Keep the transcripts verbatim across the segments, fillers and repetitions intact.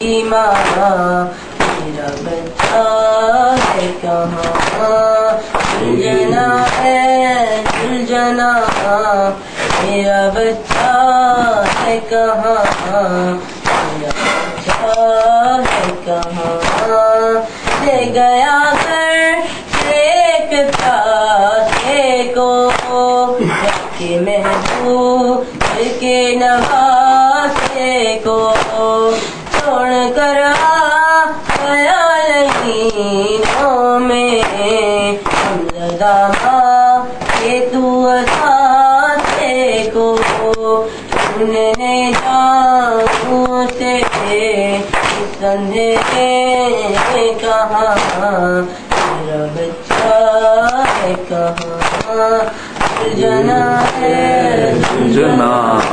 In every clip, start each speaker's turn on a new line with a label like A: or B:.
A: ماں میرا بچہ ہے کہاں، سلجھنا ہے سلجھنا میرا بچہ ہے کہاں، میرا بچہ ہے کہاں، لے گیا گھر ایک پیاسے کو، کے محبوب کے نواسے کو، چھوڑ کر آ گیا لہینوں میں، ہم زدہ ماں کہ تو اثاثے کو، ڈھونڈنے جاؤں سے اس اندھیرے کہاں، میرا بچہ ہے کہاں، سلجھنا ہے
B: سلجھنا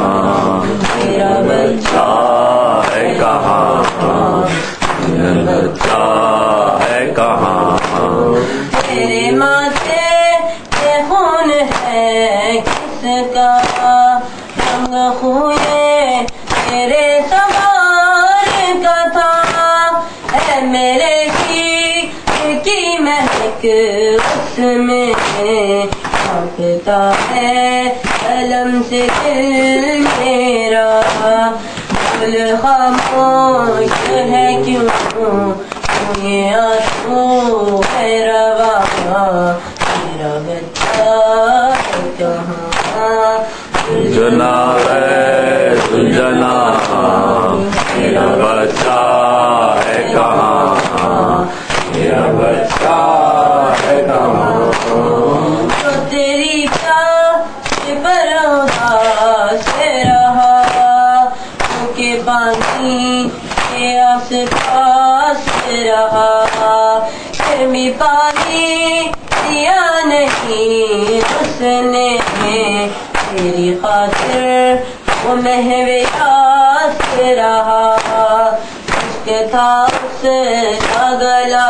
A: میرا بچہ
B: ہے کہاں، میرا بچہ ہے کہاں،
A: تیرے ماتھے پہ خون ہے کس کا، رنگ خوئے تیرے سوار کا تھا، ہے میرے سیخ کی مہک اس میں، کانپتا ہے علم سے دل میرا، دل خاموش ہے کیوں کیوں یہ آنسو ہے رواں، میرا بچہ ہے کہاں،
B: سلجھنا ہے سلجھنا میرا بچہ ہے کہاں، میرا بچہ ہے کہاں،
A: تو تیری پیاس پر اداس رہا، تو کہ پانی کے آس پاس رہا، پھر بھی پانی دیا نہیں اس نے، تیری خاطر وہ محو یاس رہا، عشق تھا اس کا گلا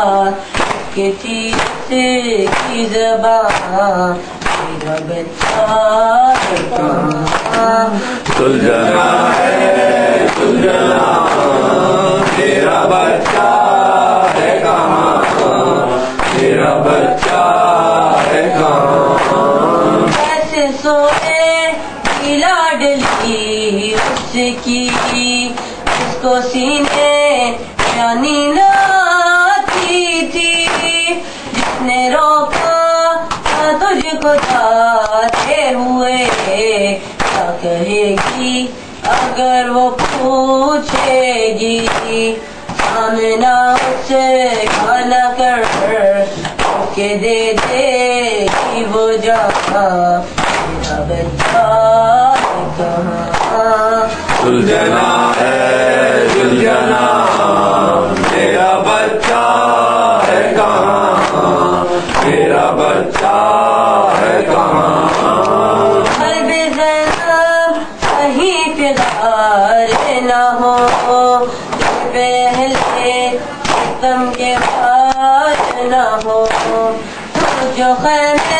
A: کہ چیز کی زبان، میرا بچہ ہے کہاں،
B: سلجھنا ہے سلجھنا میرا بچہ ہے کہاں، میرا بچہ ہے کہاں،
A: ایسے سوئے کی لاڈلی اس کی، اس کو سینے میں نیند آتی تھی، جس نے روکا تجھ کو جاتے ہوئے، کیا کہے گی اگر وہ پوچھے گی، سامنا اسے کھانا کر کے دے دے گی وہ جہاں، میرا بچہ ہے کہاں،
B: سلجھنا ہے سلجھنا میرا بچہ ہے کہاں، میرا بچہ ہے کہاں،
A: قلب زینب کہیں پیدار نہ ہو، پہلے ستم کے پار نہ ہو، جو خیمے